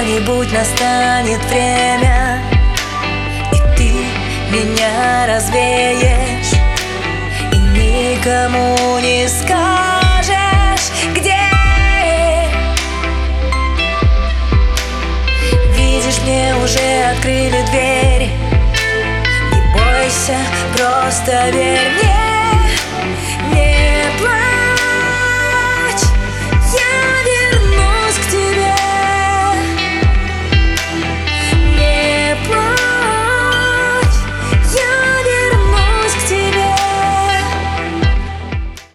когда-нибудь настанет время, и ты меня развеешь, и никому не скажешь, где. Видишь, мне уже открыли двери. Не бойся, просто верь.